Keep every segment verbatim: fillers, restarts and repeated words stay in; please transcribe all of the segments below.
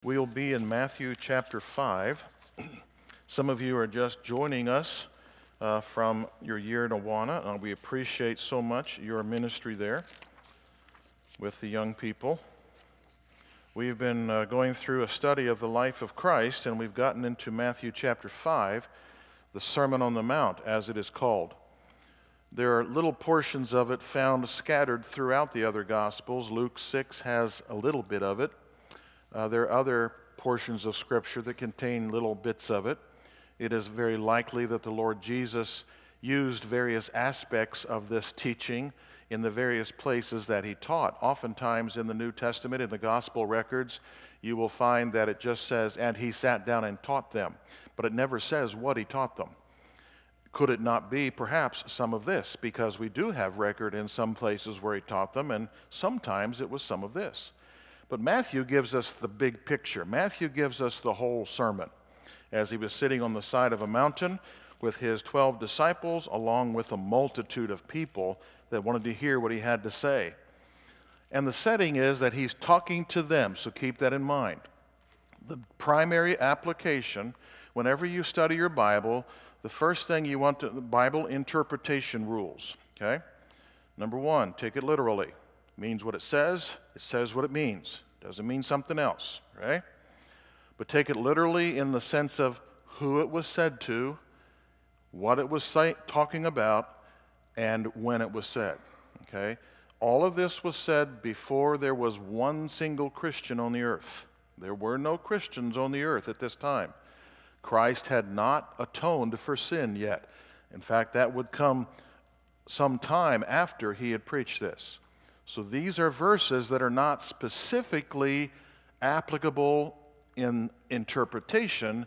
We'll be in Matthew chapter five. Some of you are just joining us uh, from your year in Awana. Uh, we appreciate so much your ministry there with the young people. We've been uh, going through a study of the life of Christ, and we've gotten into Matthew chapter five, the Sermon on the Mount, as it is called. There are little portions of it found scattered throughout the other Gospels. Luke six has a little bit of it. Uh, there are other portions of Scripture that contain little bits of it. It is very likely that the Lord Jesus used various aspects of this teaching in the various places that he taught. Oftentimes in the New Testament, in the Gospel records, you will find that it just says, and he sat down and taught them. But it never says what he taught them. Could it not be perhaps some of this? Because we do have record in some places where he taught them, and sometimes it was some of this. But Matthew gives us the big picture. Matthew gives us the whole sermon as he was sitting on the side of a mountain with his twelve disciples along with a multitude of people that wanted to hear what he had to say. And the setting is that he's talking to them, so keep that in mind. The primary application, whenever you study your Bible, the first thing you want to, the Bible interpretation rules, okay? Number one, take it literally. Means what it says, it says what it means. Doesn't mean something else, right? But take it literally in the sense of who it was said to, what it was say, talking about, and when it was said, okay? All of this was said before there was one single Christian on the earth. There were no Christians on the earth at this time. Christ had not atoned for sin yet. In fact, that would come some time after he had preached this. So these are verses that are not specifically applicable in interpretation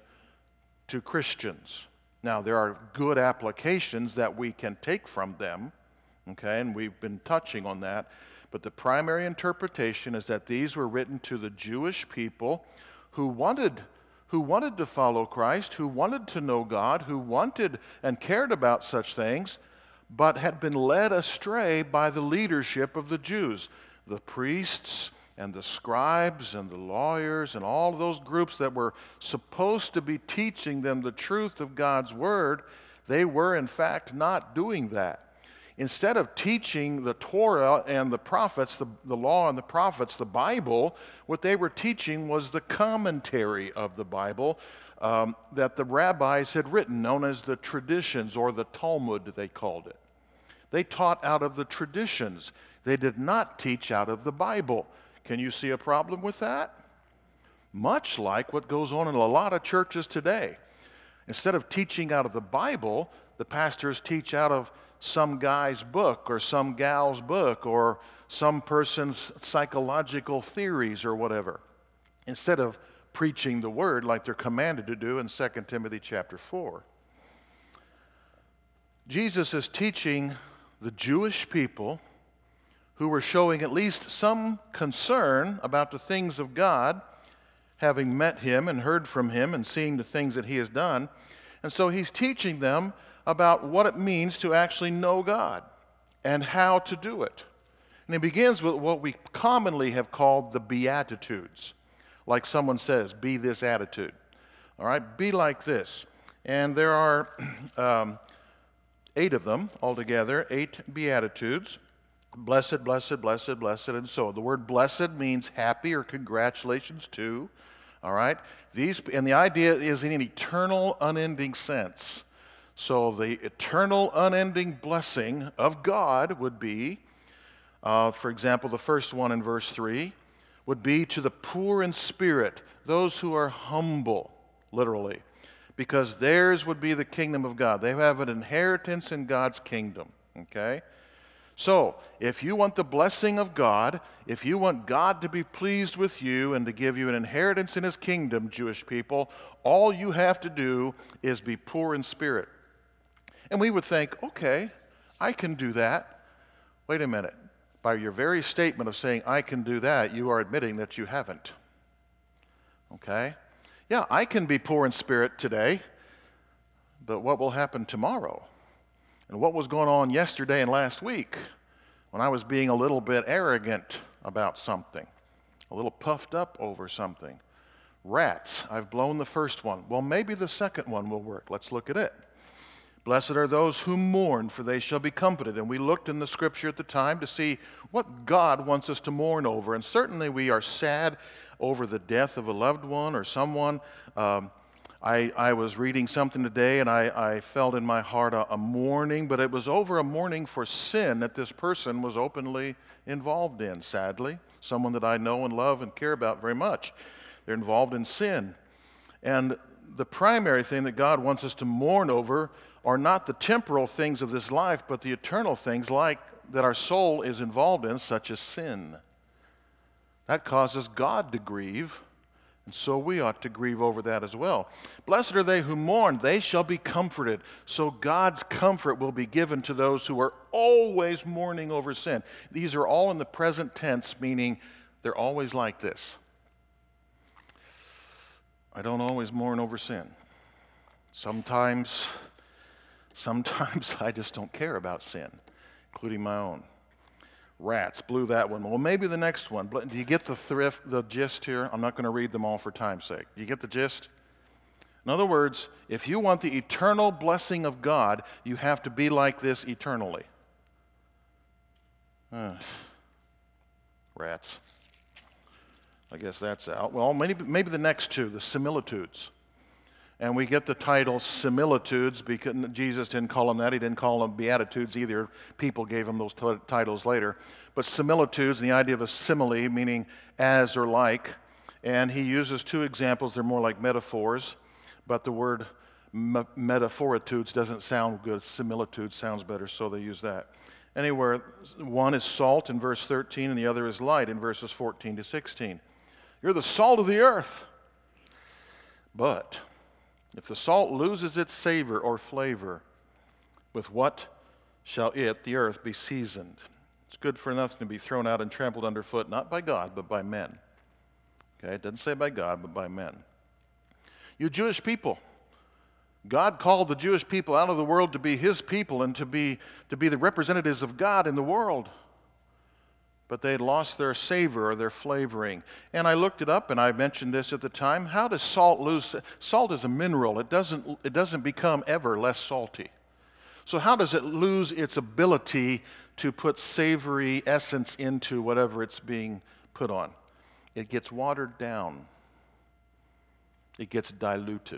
to Christians. Now, there are good applications that we can take from them, okay, and we've been touching on that. But the primary interpretation is that these were written to the Jewish people who wanted, who wanted to follow Christ, who wanted to know God, who wanted and cared about such things, but had been led astray by the leadership of the Jews, the priests and the scribes and the lawyers and all those groups that were supposed to be teaching them the truth of God's word. They were, in fact, not doing that. Instead of teaching the Torah and the prophets, the, the law and the prophets, the Bible, what they were teaching was the commentary of the Bible um, that the rabbis had written, known as the traditions, or the Talmud, they called it. They taught out of the traditions. They did not teach out of the Bible. Can you see a problem with that? Much like what goes on in a lot of churches today. Instead of teaching out of the Bible, the pastors teach out of some guy's book or some gal's book or some person's psychological theories or whatever, instead of preaching the word like they're commanded to do in Second Timothy chapter four. Jesus is teaching the Jewish people who were showing at least some concern about the things of God, having met him and heard from him and seeing the things that he has done. And so he's teaching them about what it means to actually know God and how to do it. And he begins with what we commonly have called the Beatitudes. Like someone says, be this attitude. All right, be like this. And there are um, eight of them altogether, eight Beatitudes. Blessed, blessed, blessed, blessed, and so on. The word blessed means happy or congratulations to. All right? These, and the idea is in an eternal, unending sense. So the eternal, unending blessing of God would be, uh, for example, the first one in verse three, would be to the poor in spirit, those who are humble, literally, because theirs would be the kingdom of God. They have an inheritance in God's kingdom, okay? So, if you want the blessing of God, if you want God to be pleased with you and to give you an inheritance in his kingdom, Jewish people, all you have to do is be poor in spirit. And we would think, okay, I can do that. Wait a minute. By your very statement of saying, I can do that, you are admitting that you haven't. Okay? Yeah, I can be poor in spirit today, but what will happen tomorrow? And what was going on yesterday and last week when I was being a little bit arrogant about something, a little puffed up over something? Rats. I've blown the first one. Well, maybe the second one will work. Let's look at it. Blessed are those who mourn, for they shall be comforted. And we looked in the scripture at the time to see what God wants us to mourn over. And certainly we are sad over the death of a loved one or someone. Um, I, I was reading something today, and I, I felt in my heart a, a mourning, but it was over a mourning for sin that this person was openly involved in, sadly. Someone that I know and love and care about very much. They're involved in sin. And the primary thing that God wants us to mourn over are not the temporal things of this life, but the eternal things like that our soul is involved in, such as sin. That causes God to grieve, and so we ought to grieve over that as well. Blessed are they who mourn, they shall be comforted. So God's comfort will be given to those who are always mourning over sin. These are all in the present tense, meaning they're always like this. I don't always mourn over sin. Sometimes, sometimes I just don't care about sin, including my own. Rats, blew that one. Well, maybe the next one. Do you get the thrift, the gist here? I'm not going to read them all for time's sake. Do you get the gist? In other words, if you want the eternal blessing of God, you have to be like this eternally. Uh, rats. I guess that's out. Well, maybe, maybe the next two, the similitudes. And we get the title similitudes because Jesus didn't call them that. He didn't call them beatitudes either. People gave them those t- titles later. But similitudes, and the idea of a simile, meaning as or like. And he uses two examples. They're more like metaphors. But the word me- metaphoritudes doesn't sound good. Similitudes sounds better, so they use that. Anywhere, one is salt in verse thirteen, and the other is light in verses fourteen to sixteen. You're the salt of the earth. But if the salt loses its savor or flavor, with what shall it, the earth, be seasoned? It's good for nothing to be thrown out and trampled underfoot, not by God, but by men. Okay, it doesn't say by God, but by men. You Jewish people, God called the Jewish people out of the world to be his people and to be, to be the representatives of God in the world. But they had lost their savor or their flavoring. And I looked it up, and I mentioned this at the time. How does salt lose? Salt is a mineral. It doesn't, it doesn't become ever less salty. So how does it lose its ability to put savory essence into whatever it's being put on? It gets watered down. It gets diluted.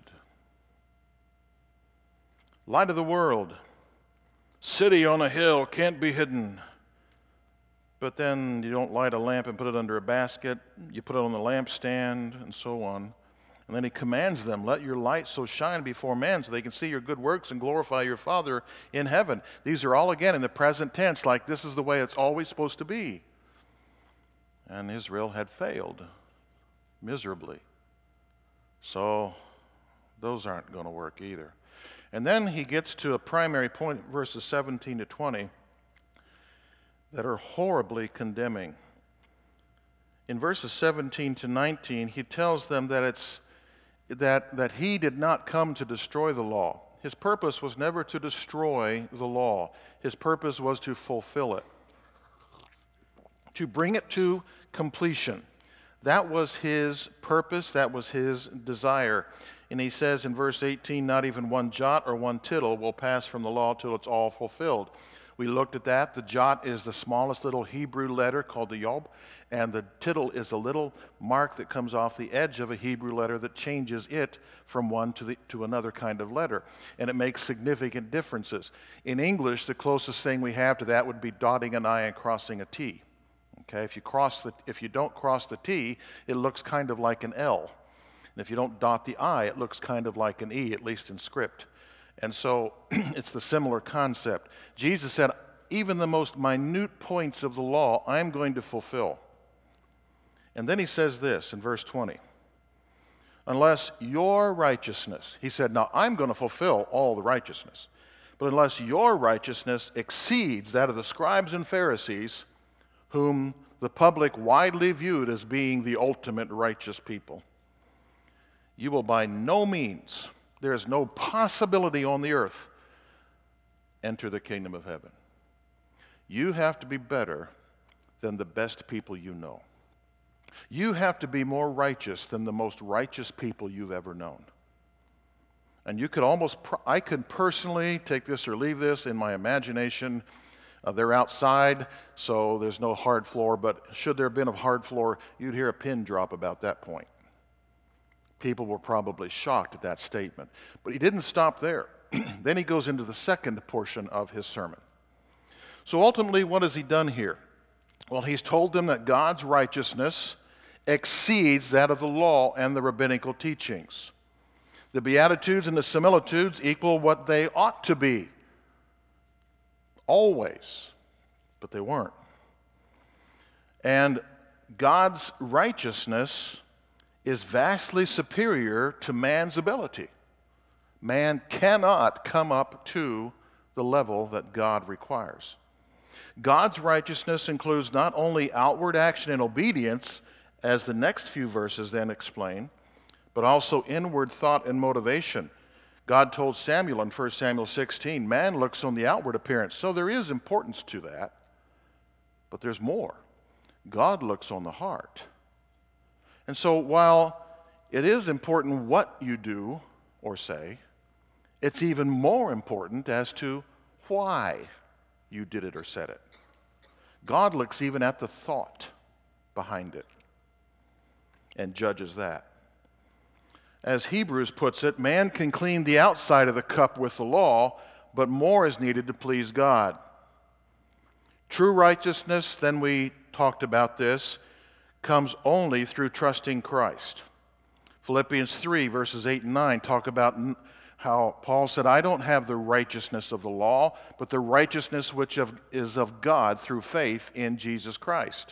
Light of the world. City on a hill can't be hidden. But then you don't light a lamp and put it under a basket. You put it on the lampstand and so on. And then he commands them, let your light so shine before men so they can see your good works and glorify your Father in heaven. These are all, again, in the present tense, like this is the way it's always supposed to be. And Israel had failed miserably. So those aren't going to work either. And then he gets to a primary point, verses seventeen to twenty. That are horribly condemning. In verses seventeen to nineteen, he tells them that it's that, that he did not come to destroy the law. His purpose was never to destroy the law. His purpose was to fulfill it, to bring it to completion. That was his purpose. That was his desire. And he says in verse eighteen, not even one jot or one tittle will pass from the law till it's all fulfilled. We looked at that. The jot is the smallest little Hebrew letter called the yod, and the tittle is a little mark that comes off the edge of a Hebrew letter that changes it from one to, the, to another kind of letter, and it makes significant differences. In English, the closest thing we have to that would be dotting an I and crossing a T. Okay, if you cross the, if you don't cross the T, it looks kind of like an L. And if you don't dot the I, it looks kind of like an E, at least in script. And so it's the similar concept. Jesus said, even the most minute points of the law, I'm going to fulfill. And then he says this in verse twenty. Unless your righteousness, he said, now I'm going to fulfill all the righteousness. But unless your righteousness exceeds that of the scribes and Pharisees, whom the public widely viewed as being the ultimate righteous people, you will by no means, there is no possibility on the earth, enter the kingdom of heaven. You have to be better than the best people you know. You have to be more righteous than the most righteous people you've ever known. And you could almost, I could personally take this or leave this in my imagination. Uh, they're outside, so there's no hard floor, but should there have been a hard floor, you'd hear a pin drop about that point. People were probably shocked at that statement. But he didn't stop there. Then he goes into the second portion of his sermon. So ultimately, what has he done here? Well, he's told them that God's righteousness exceeds that of the law and the rabbinical teachings. The Beatitudes and the similitudes equal what they ought to be. Always. But they weren't. And God's righteousness is vastly superior to man's ability. Man cannot come up to the level that God requires. God's righteousness includes not only outward action and obedience, as the next few verses then explain, but also inward thought and motivation. God told Samuel in First Samuel sixteen, man looks on the outward appearance. So there is importance to that, but there's more. God looks on the heart. And so while it is important what you do or say, it's even more important as to why you did it or said it. God looks even at the thought behind it and judges that. As Hebrews puts it, man can clean the outside of the cup with the law, but more is needed to please God. True righteousness, then we talked about this, comes only through trusting Christ. Philippians three, verses eight and nine talk about how Paul said, I don't have the righteousness of the law, but the righteousness which is of God through faith in Jesus Christ.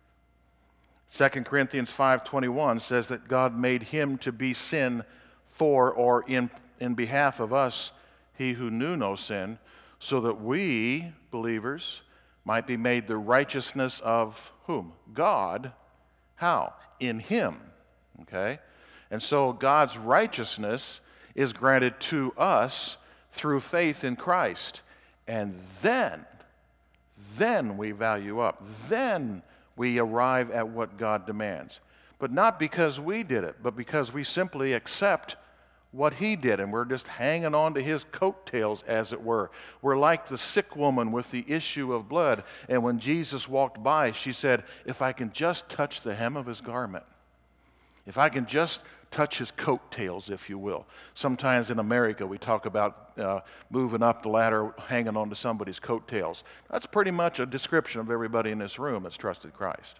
Second Corinthians five twenty-one says that God made him to be sin for or in, in behalf of us, he who knew no sin, so that we, believers, might be made the righteousness of whom? God. How? In him. Okay? And so God's righteousness is granted to us through faith in Christ. And then, then we value up. Then we arrive at what God demands. But not because we did it, but because we simply accept what he did, and we're just hanging on to his coattails, as it were. We're like the sick woman with the issue of blood, and when Jesus walked by, she said, if I can just touch the hem of his garment, if I can just touch his coattails, if you will. Sometimes in America, we talk about uh, moving up the ladder, hanging on to somebody's coattails. That's pretty much a description of everybody in this room that's trusted Christ.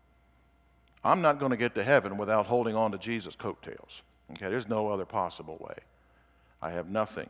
I'm not going to get to heaven without holding on to Jesus' coattails. Okay, there's no other possible way. I have nothing.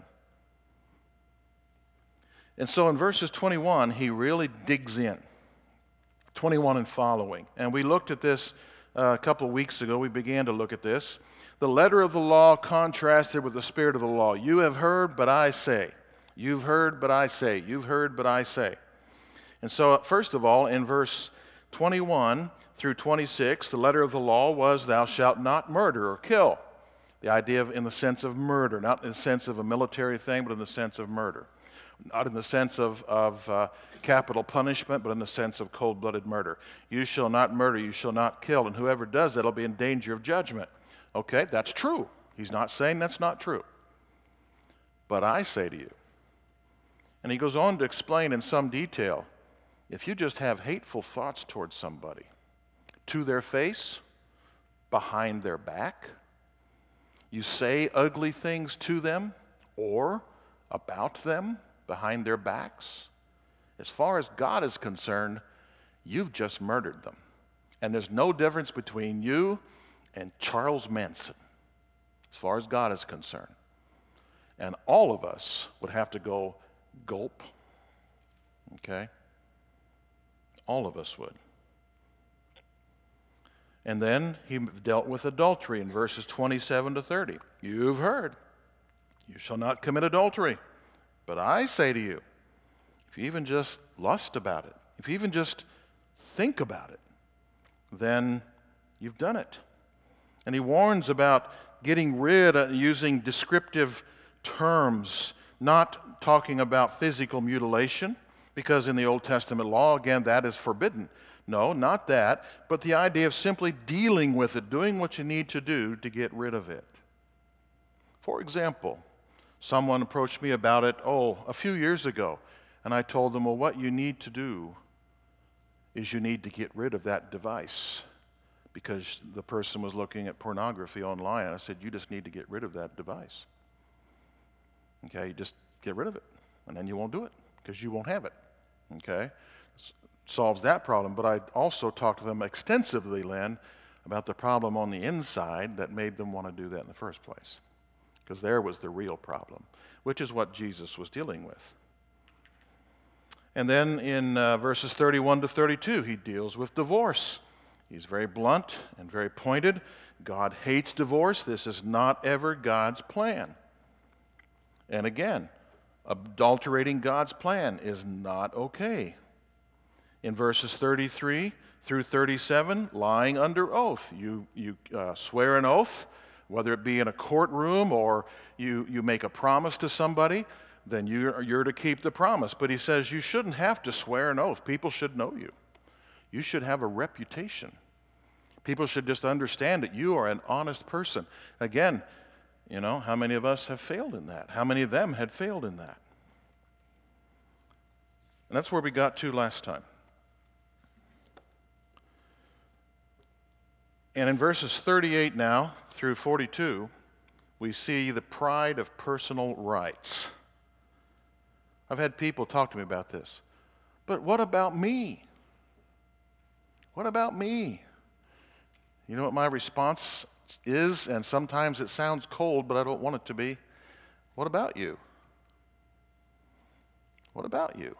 And so in verses twenty-one, he really digs in. twenty-one and following. And we looked at this uh, a couple of weeks ago. We began to look at this. The letter of the law contrasted with the spirit of the law. You have heard, but I say. You've heard, but I say. You've heard, but I say. And so, first of all, in verse twenty-one through twenty-six, the letter of the law was, thou shalt not murder or kill. The idea of in the sense of murder, not in the sense of a military thing, but in the sense of murder. Not in the sense of, of uh, capital punishment, but in the sense of cold-blooded murder. You shall not murder, you shall not kill, and whoever does that will be in danger of judgment. Okay, that's true. He's not saying that's not true. But I say to you, and he goes on to explain in some detail, if you just have hateful thoughts towards somebody, to their face, behind their back, you say ugly things to them or about them behind their backs, as far as God is concerned, you've just murdered them. And there's no difference between you and Charles Manson, as far as God is concerned. And all of us would have to go gulp, okay? All of us would. And then he dealt with adultery in verses twenty-seven to thirty. You've heard, you shall not commit adultery. But I say to you, if you even just lust about it, if you even just think about it, then you've done it. And he warns about getting rid of using descriptive terms, not talking about physical mutilation, because in the Old Testament law, again, that is forbidden. No, not that, but the idea of simply dealing with it, doing what you need to do to get rid of it. For example, someone approached me about it, oh, a few years ago, and I told them, well, what you need to do is you need to get rid of that device, because the person was looking at pornography online. And I said, you just need to get rid of that device. Okay, you just get rid of it, and then you won't do it, because you won't have it. Okay? Solves that problem. But I also talked to them extensively, Len, about the problem on the inside that made them want to do that in the first place. Because there was the real problem, which is what Jesus was dealing with. And then in uh, verses thirty-one to thirty-two, he deals with divorce. He's very blunt and very pointed. God hates divorce. This is not ever God's plan. And again, adulterating God's plan is not okay. In verses thirty-three through thirty-seven, lying under oath. You, you uh, swear an oath, whether it be in a courtroom or you, you make a promise to somebody, then you're, you're to keep the promise. But he says you shouldn't have to swear an oath. People should know you. You should have a reputation. People should just understand that you are an honest person. Again, you know, how many of us have failed in that? How many of them had failed in that? And that's where we got to last time. And in verses thirty-eight now through forty-two, we see the pride of personal rights. I've had people talk to me about this. But what about me? What about me? You know what my response is? And sometimes it sounds cold, but I don't want it to be. What about you? What about you?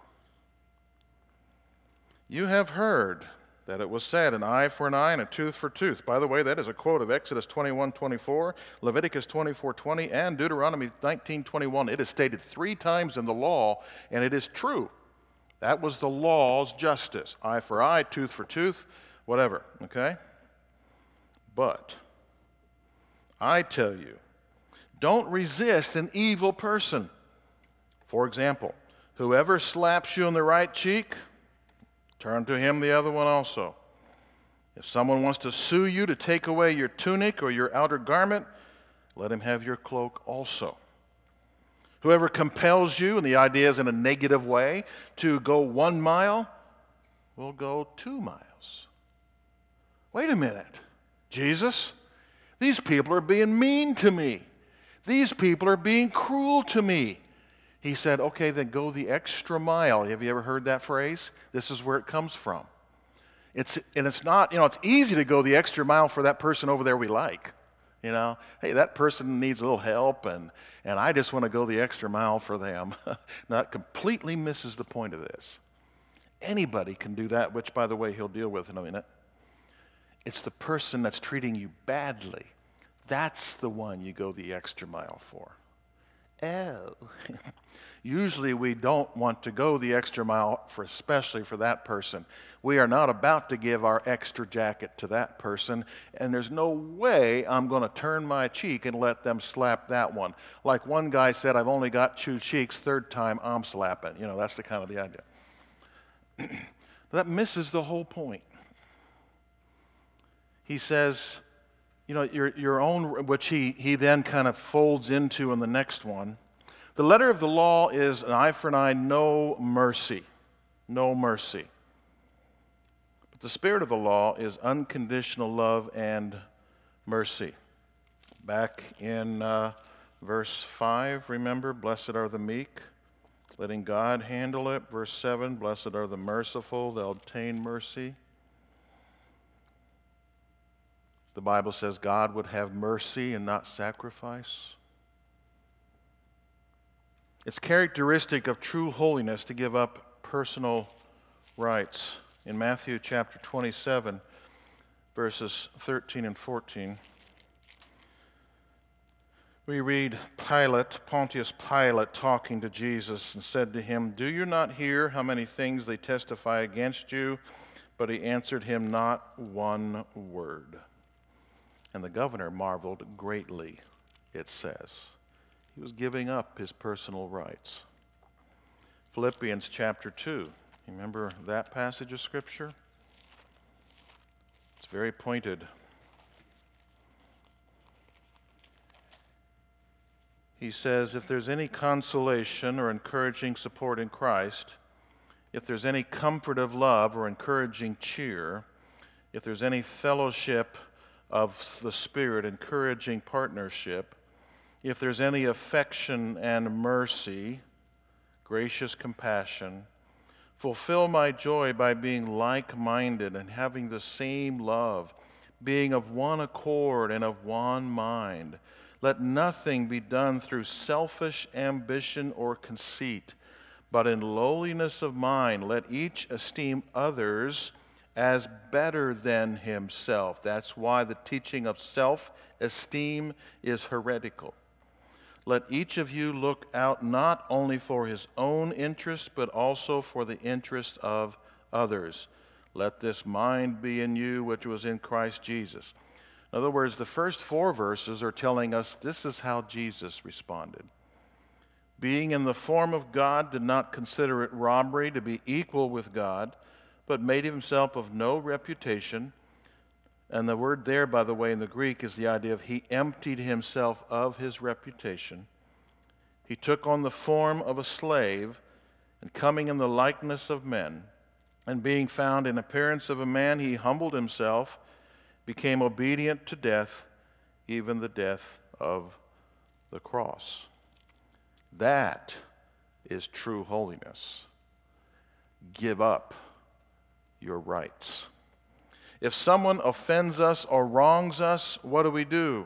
You have heard that it was said, an eye for an eye and a tooth for tooth. By the way, that is a quote of Exodus twenty-one twenty-four, Leviticus twenty-four twenty, and Deuteronomy nineteen twenty-one. It is stated three times in the law, and it is true. That was the law's justice. Eye for eye, tooth for tooth, whatever, okay? But I tell you, don't resist an evil person. For example, whoever slaps you on the right cheek, turn to him the other one also. If someone wants to sue you to take away your tunic or your outer garment, let him have your cloak also. Whoever compels you, and the idea is in a negative way, to go one mile, will go two miles. Wait a minute, Jesus, these people are being mean to me. These people are being cruel to me. He said, okay, then go the extra mile. Have you ever heard that phrase? This is where it comes from. It's, and it's not, you know, it's easy to go the extra mile for that person over there we like. You know, hey, that person needs a little help, and, and I just want to go the extra mile for them. That completely misses the point of this. Anybody can do that, which, by the way, he'll deal with in a minute. It's the person that's treating you badly. That's the one you go the extra mile for. Oh. Usually we don't want to go the extra mile, for especially for that person. We are not about to give our extra jacket to that person, and there's no way I'm going to turn my cheek and let them slap that one. Like one guy said, I've only got two cheeks, third time I'm slapping. You know, that's the kind of the idea. That misses the whole point. He says, you know, your, your own, which he, he then kind of folds into in the next one. The letter of the law is an eye for an eye, no mercy. No mercy. But the spirit of the law is unconditional love and mercy. Back in uh, verse five, remember, blessed are the meek, letting God handle it. Verse seven, blessed are the merciful, they'll obtain mercy. The Bible says God would have mercy and not sacrifice. It's characteristic of true holiness to give up personal rights. In Matthew chapter twenty-seven, verses thirteen and fourteen, we read Pilate, Pontius Pilate, talking to Jesus and said to him, do you not hear how many things they testify against you? But he answered him not one word. And the governor marveled greatly, it says. He was giving up his personal rights. Philippians chapter two. You remember that passage of Scripture? It's very pointed. He says, if there's any consolation or encouraging support in Christ, if there's any comfort of love or encouraging cheer, if there's any fellowship of the Spirit, encouraging partnership, if there's any affection and mercy, gracious compassion, fulfill my joy by being like-minded and having the same love, being of one accord and of one mind. Let nothing be done through selfish ambition or conceit, but in lowliness of mind, let each esteem others as better than himself. That's why the teaching of self-esteem is heretical. Let each of you look out not only for his own interest, but also for the interest of others. Let this mind be in you, which was in Christ Jesus. In other words, the first four verses are telling us this is how Jesus responded. Being in the form of God, did not consider it robbery to be equal with God, but made himself of no reputation. And the word there, by the way, in the Greek is the idea of he emptied himself of his reputation. He took on the form of a slave, and coming in the likeness of men, and being found in appearance of a man, he humbled himself, became obedient to death, even the death of the cross. That is true holiness. Give up your rights. If someone offends us or wrongs us, what do we do?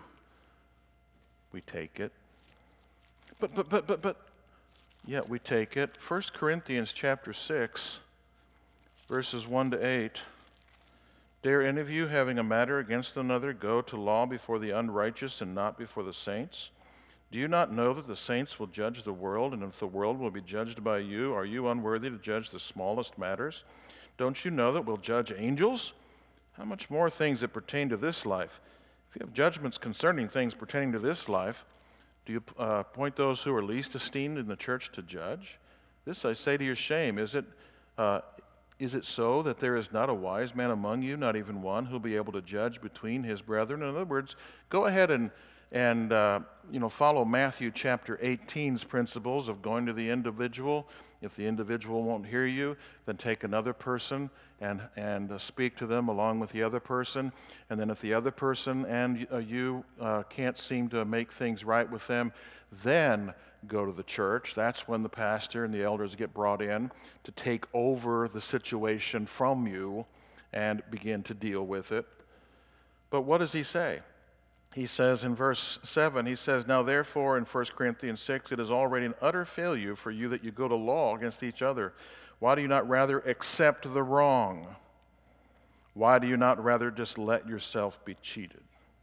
We take it. But, but, but, but, but, yeah, we take it. First Corinthians chapter six, verses one to eight. Dare any of you, having a matter against another, go to law before the unrighteous and not before the saints? Do you not know that the saints will judge the world, and if the world will be judged by you, are you unworthy to judge the smallest matters? Don't you know that we'll judge angels? How much more things that pertain to this life? If you have judgments concerning things pertaining to this life, do you uh, appoint those who are least esteemed in the church to judge? This I say to your shame. Is it, uh, is it so that there is not a wise man among you, not even one, who will be able to judge between his brethren? In other words, go ahead and, and uh, you know, follow Matthew chapter eighteen's principles of going to the individual. If the individual won't hear you, then take another person and, and uh, speak to them along with the other person. And then if the other person and uh, you uh, can't seem to make things right with them, then go to the church. That's when the pastor and the elders get brought in to take over the situation from you and begin to deal with it. But what does he say? He says in verse seven, he says, now therefore in First Corinthians six, it is already an utter failure for you that you go to law against each other. Why do you not rather accept the wrong? Why do you not rather just let yourself be cheated?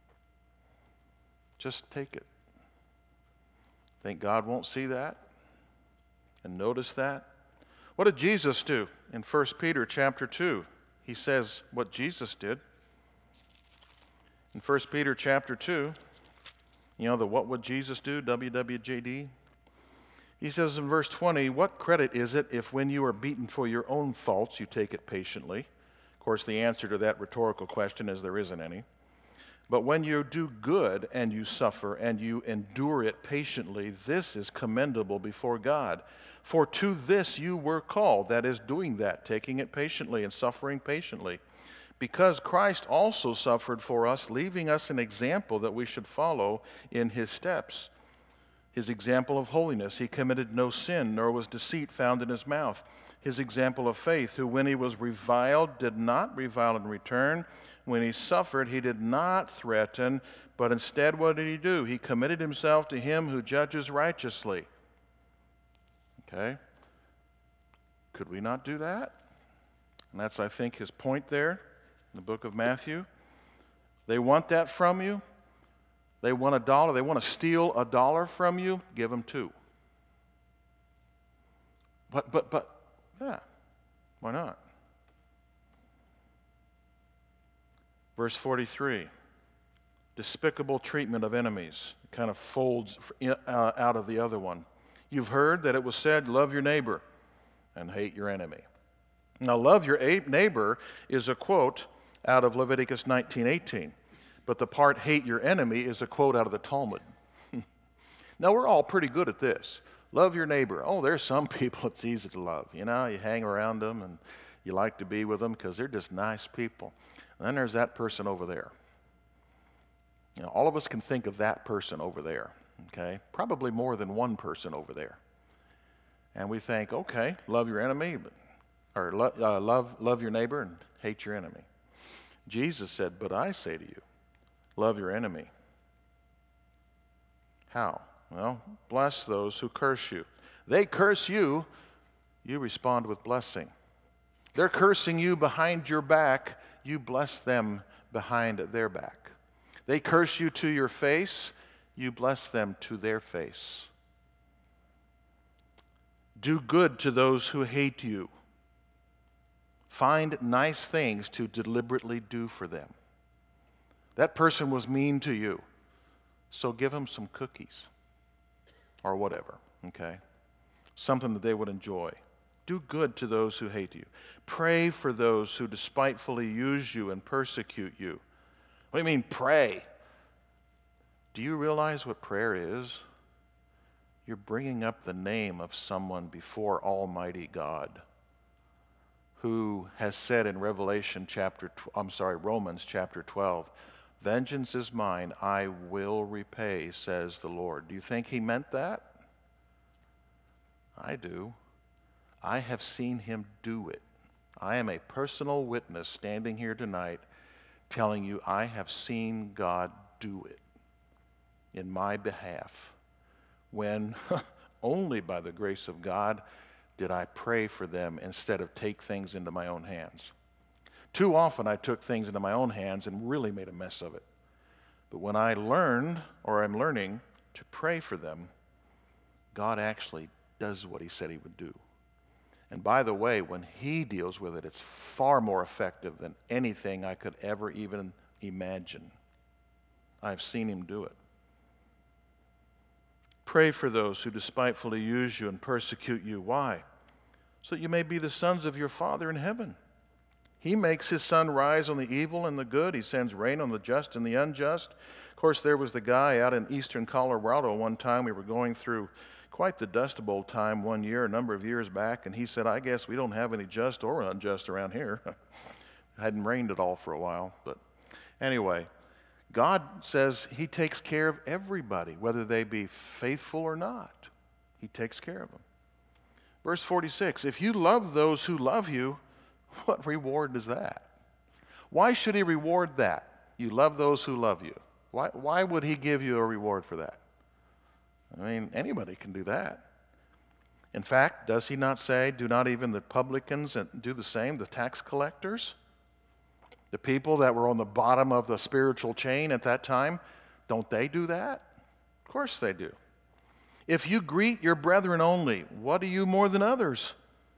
Just take it. Think God won't see that and notice that? What did Jesus do? In First Peter chapter two, he says what Jesus did. In First Peter chapter two, you know, the what would Jesus do, W W J D? He says in verse twenty, what credit is it if when you are beaten for your own faults, you take it patiently? Of course, the answer to that rhetorical question is there isn't any. But when you do good and you suffer and you endure it patiently, this is commendable before God. For to this you were called, that is, doing that, taking it patiently and suffering patiently. Because Christ also suffered for us, leaving us an example that we should follow in his steps. His example of holiness, he committed no sin, nor was deceit found in his mouth. His example of faith, who when he was reviled, did not revile in return. When he suffered, he did not threaten, but instead what did he do? He committed himself to him who judges righteously. Okay? Could we not do that? And that's, I think, his point there. In the book of Matthew. They want that from you. They want a dollar. They want to steal a dollar from you. Give them two. But, but, but, yeah. Why not? Verse forty-three. Despicable treatment of enemies. It kind of folds uh, out of the other one. You've heard that it was said, love your neighbor and hate your enemy. Now, love your neighbor is a quote out of Leviticus nineteen eighteen. But the part, hate your enemy, is a quote out of the Talmud. Now, we're all pretty good at this. Love your neighbor. Oh, there's some people it's easy to love. You know, you hang around them and you like to be with them because they're just nice people. And then there's that person over there. You know, all of us can think of that person over there, okay? Probably more than one person over there. And we think, okay, love your enemy, but, or lo- uh, love, love your neighbor and hate your enemy. Jesus said, but I say to you, love your enemy. How? Well, bless those who curse you. They curse you, you respond with blessing. They're cursing you behind your back, you bless them behind their back. They curse you to your face, you bless them to their face. Do good to those who hate you. Find nice things to deliberately do for them. That person was mean to you, so give them some cookies or whatever, okay? Something that they would enjoy. Do good to those who hate you. Pray for those who despitefully use you and persecute you. What do you mean, pray? Do you realize what prayer is? You're bringing up the name of someone before Almighty God, who has said in Revelation chapter, I'm sorry, Romans chapter twelve, vengeance is mine, I will repay, says the Lord. Do you think he meant that? I do. I have seen him do it. I am a personal witness standing here tonight telling you I have seen God do it in my behalf when only by the grace of God did I pray for them instead of take things into my own hands. Too often I took things into my own hands and really made a mess of it. But when I learned, or I'm learning, to pray for them, God actually does what he said he would do. And by the way, when he deals with it, it's far more effective than anything I could ever even imagine. I've seen him do it. Pray for those who despitefully use you and persecute you. Why? So that you may be the sons of your Father in heaven. He makes his sun rise on the evil and the good. He sends rain on the just and the unjust. Of course, there was the guy out in eastern Colorado one time. We were going through quite the Dust Bowl time one year, a number of years back, and he said, I guess we don't have any just or unjust around here. It hadn't rained at all for a while. But anyway, God says he takes care of everybody, whether they be faithful or not. He takes care of them. Verse forty-six, if you love those who love you, what reward is that? Why should he reward that? You love those who love you. Why, why would he give you a reward for that? I mean, anybody can do that. In fact, does he not say, do not even the publicans do the same, the tax collectors? The people that were on the bottom of the spiritual chain at that time, don't they do that? Of course they do. If you greet your brethren only, what are you more than others?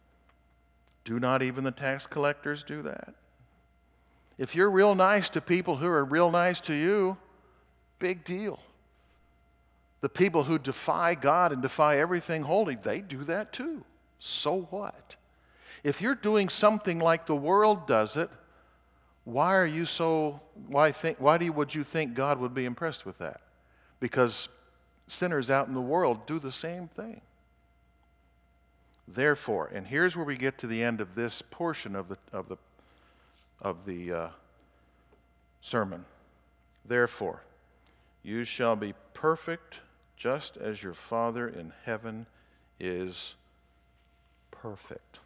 Do not even the tax collectors do that? If you're real nice to people who are real nice to you, big deal. The people who defy God and defy everything holy, they do that too. So what? If you're doing something like the world does it, why are you so, why think, why do you, would you think God would be impressed with that? Because sinners out in the world do the same thing. Therefore, and here's where we get to the end of this portion of the, of the, of the uh, sermon. Therefore, you shall be perfect just as your Father in heaven is perfect.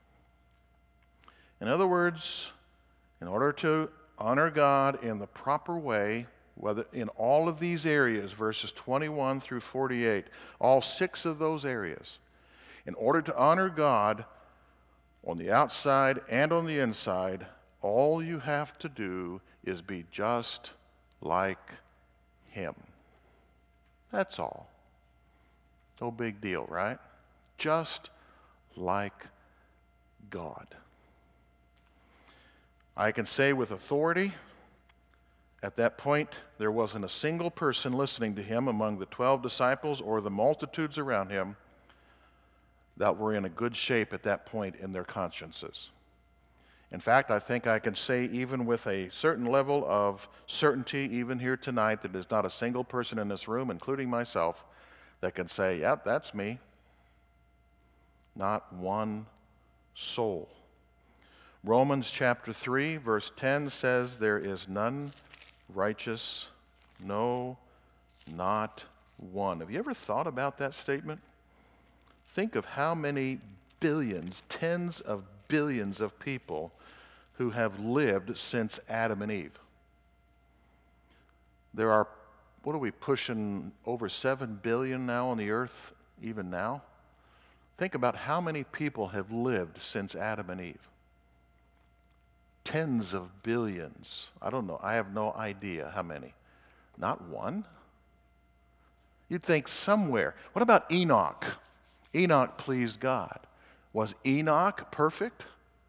In other words, in order to honor God in the proper way, whether in all of these areas, verses twenty-one through forty-eight, all six of those areas, in order to honor God on the outside and on the inside, all you have to do is be just like him. That's all. No big deal, right? Just like God. I can say with authority, at that point, there wasn't a single person listening to him among the twelve disciples or the multitudes around him that were in a good shape at that point in their consciences. In fact, I think I can say, even with a certain level of certainty, even here tonight, that there's not a single person in this room, including myself, that can say, yep, that's me. Not one soul. Romans chapter three, verse ten says, there is none righteous, no, not one. Have you ever thought about that statement? Think of how many billions, tens of billions of people who have lived since Adam and Eve. There are, what are we pushing, over seven billion now on the earth, even now? Think about how many people have lived since Adam and Eve. Tens of billions. I don't know. I have no idea how many. Not one. You'd think somewhere. What about Enoch? Enoch pleased God. Was Enoch perfect?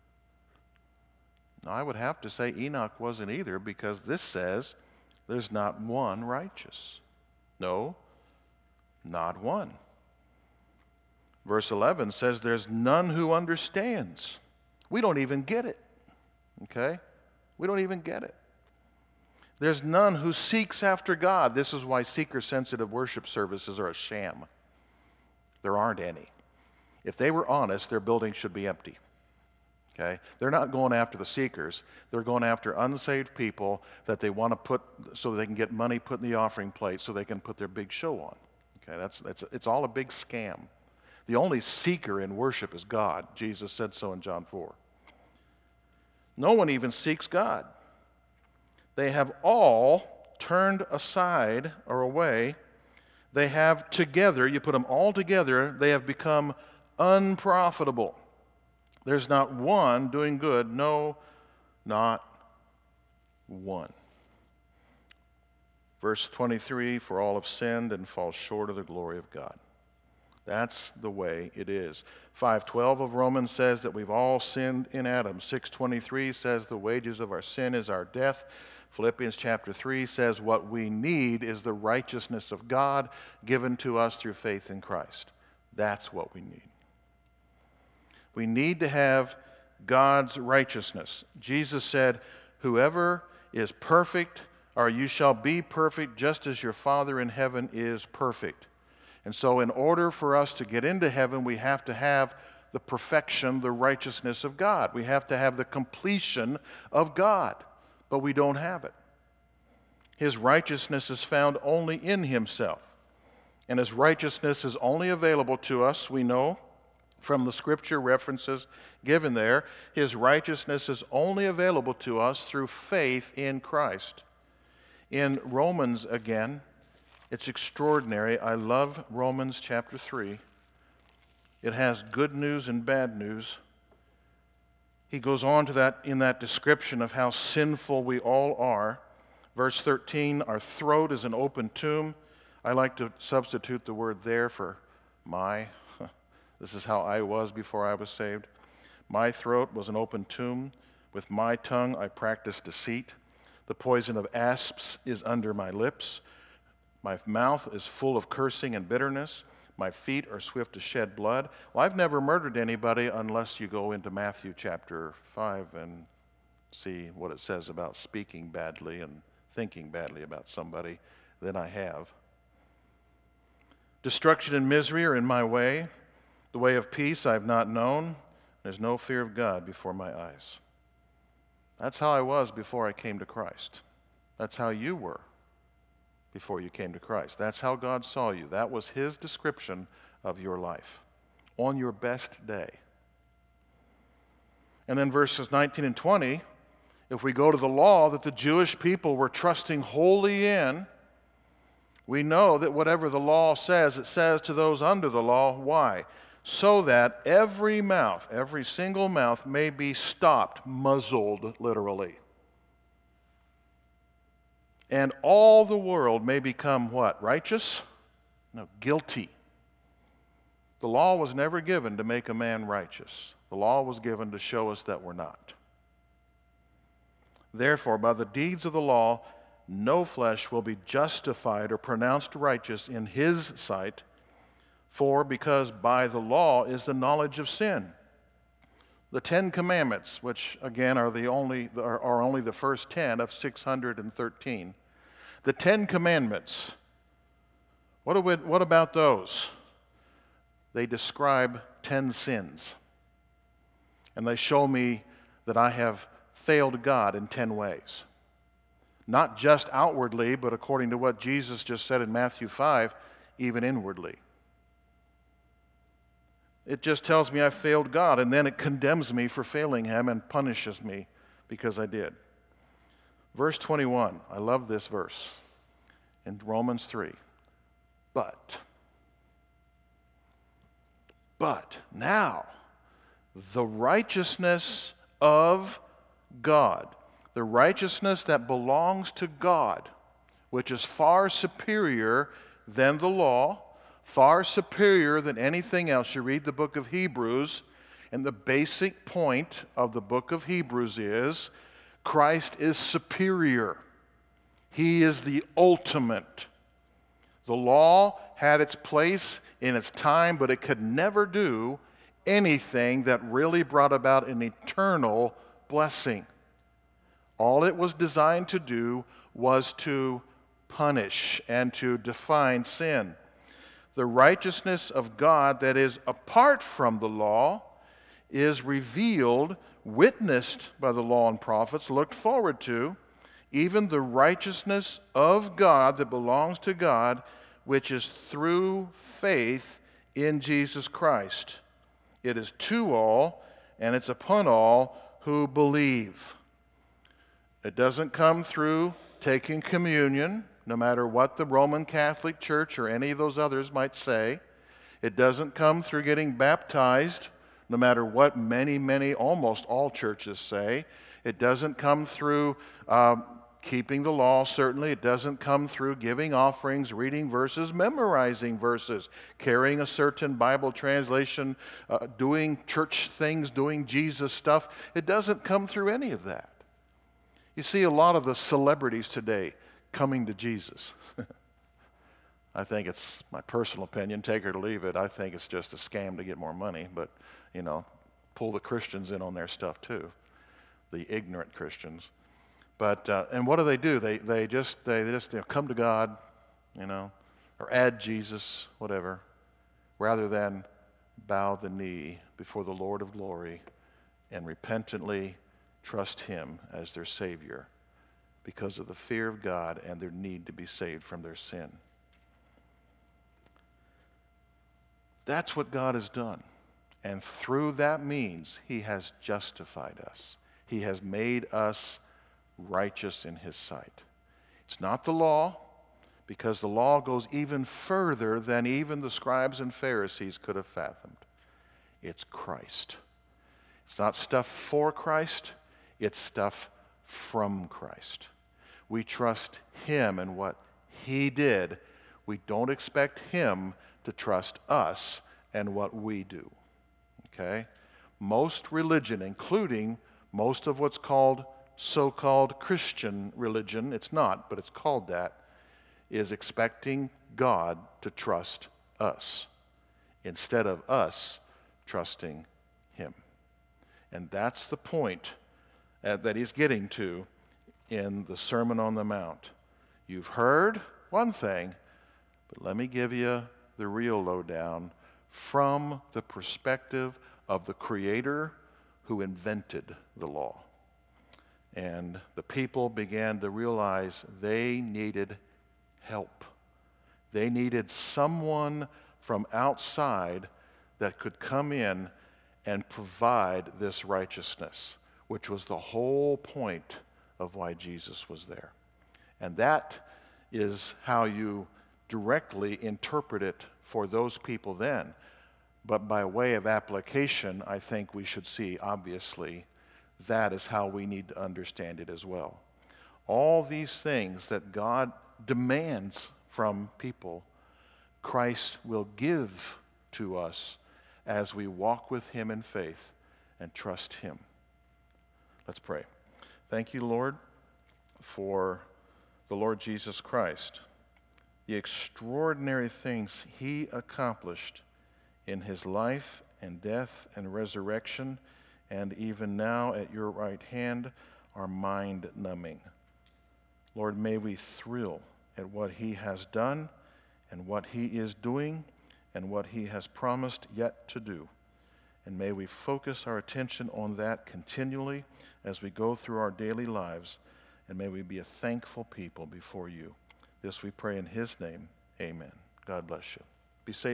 No, I would have to say Enoch wasn't either, because this says there's not one righteous. No, not one. Verse eleven says there's none who understands. We don't even get it. Okay? We don't even get it. There's none who seeks after God. This is why seeker-sensitive worship services are a sham. There aren't any. If they were honest, their building should be empty. Okay? They're not going after the seekers. They're going after unsaved people that they want to put so they can get money put in the offering plate so they can put their big show on. Okay? That's, that's, it's all a big scam. The only seeker in worship is God. Jesus said so in John four. No one even seeks God. They have all turned aside or away. They have together, you put them all together, they have become unprofitable. There's not one doing good, no, not one. Verse twenty-three, for all have sinned and fall short of the glory of God. That's the way it is. five twelve of Romans says that we've all sinned in Adam. six twenty-three says the wages of our sin is our death. Philippians chapter three says what we need is the righteousness of God given to us through faith in Christ. That's what we need. We need to have God's righteousness. Jesus said, whoever is perfect, or you shall be perfect just as your Father in heaven is perfect. And so in order for us to get into heaven, we have to have the perfection, the righteousness of God. We have to have the completion of God, but we don't have it. His righteousness is found only in himself. And his righteousness is only available to us, we know, from the scripture references given there. His righteousness is only available to us through faith in Christ. In Romans again, it's extraordinary. I love Romans chapter three. It has good news and bad news. He goes on to that in that description of how sinful we all are. Verse thirteen, our throat is an open tomb. I like to substitute the word there for my. This is how I was before I was saved. My throat was an open tomb. With my tongue I practiced deceit. The poison of asps is under my lips. My mouth is full of cursing and bitterness. My feet are swift to shed blood. Well, I've never murdered anybody unless you go into Matthew chapter five and see what it says about speaking badly and thinking badly about somebody. Then I have. Destruction and misery are in my way. The way of peace I have not known. There's no fear of God before my eyes. That's how I was before I came to Christ. That's how you were before you came to Christ. That's how God saw you. That was his description of your life on your best day. And then verses nineteen and twenty, if we go to the law that the Jewish people were trusting wholly in, we know that whatever the law says, it says to those under the law. Why? So that every mouth, every single mouth may be stopped, muzzled literally. And all the world may become what? Righteous? No, guilty. The law was never given to make a man righteous. The law was given to show us that we're not. Therefore, by the deeds of the law, no flesh will be justified or pronounced righteous in his sight, for because by the law is the knowledge of sin. The Ten Commandments, which again are the only are, are only the first ten of six hundred thirteen. The Ten Commandments. What, do we, what about those? They describe ten sins. And they show me that I have failed God in ten ways. Not just outwardly, but according to what Jesus just said in Matthew five, even inwardly. It just tells me I failed God, and then it condemns me for failing him and punishes me because I did. Verse twenty-one, I love this verse in Romans three. But, but now, the righteousness of God, the righteousness that belongs to God, which is far superior than the law, far superior than anything else. You read the book of Hebrews, and the basic point of the book of Hebrews is Christ is superior. He is the ultimate. The law had its place in its time, but it could never do anything that really brought about an eternal blessing. All it was designed to do was to punish and to define sin. The righteousness of God that is apart from the law is revealed, witnessed by the law and prophets, looked forward to, even the righteousness of God that belongs to God, which is through faith in Jesus Christ. It is to all, and it's upon all who believe. It doesn't come through taking communion, no matter what the Roman Catholic Church or any of those others might say. It doesn't come through getting baptized, no matter what many, many, almost all churches say. It doesn't come through um, keeping the law, certainly. It doesn't come through giving offerings, reading verses, memorizing verses, carrying a certain Bible translation, uh, doing church things, doing Jesus stuff. It doesn't come through any of that. You see a lot of the celebrities today coming to Jesus. I think it's my personal opinion, take it or leave it. I think it's just a scam to get more money, but, you know, pull the Christians in on their stuff too, the ignorant Christians. But, uh, and what do they do? They, they just, they just you know, come to God, you know, or add Jesus, whatever, rather than bow the knee before the Lord of glory and repentantly trust him as their Savior because of the fear of God and their need to be saved from their sin. That's what God has done. And through that means, he has justified us. He has made us righteous in his sight. It's not the law, because the law goes even further than even the scribes and Pharisees could have fathomed. It's Christ. It's not stuff for Christ, it's stuff from Christ. We trust him and what he did. We don't expect him to trust us and what we do. Okay? Most religion, including most of what's called so-called Christian religion, it's not, but it's called that, is expecting God to trust us instead of us trusting him. And that's the point uh, that he's getting to in the Sermon on the Mount. You've heard one thing, but let me give you the real lowdown from the perspective of the Creator who invented the law. And the people began to realize they needed help. They needed someone from outside that could come in and provide this righteousness, which was the whole point of why Jesus was there. And that is how you directly interpret it for those people then. But by way of application, I think we should see, obviously, that is how we need to understand it as well. All these things that God demands from people, Christ will give to us as we walk with him in faith and trust him. Let's pray. Thank you, Lord, for the Lord Jesus Christ, the extraordinary things he accomplished in his life and death and resurrection and even now at your right hand are mind-numbing. Lord, may we thrill at what he has done and what he is doing and what he has promised yet to do. And may we focus our attention on that continually as we go through our daily lives. And may we be a thankful people before you. This we pray in his name. Amen. God bless you. Be safe.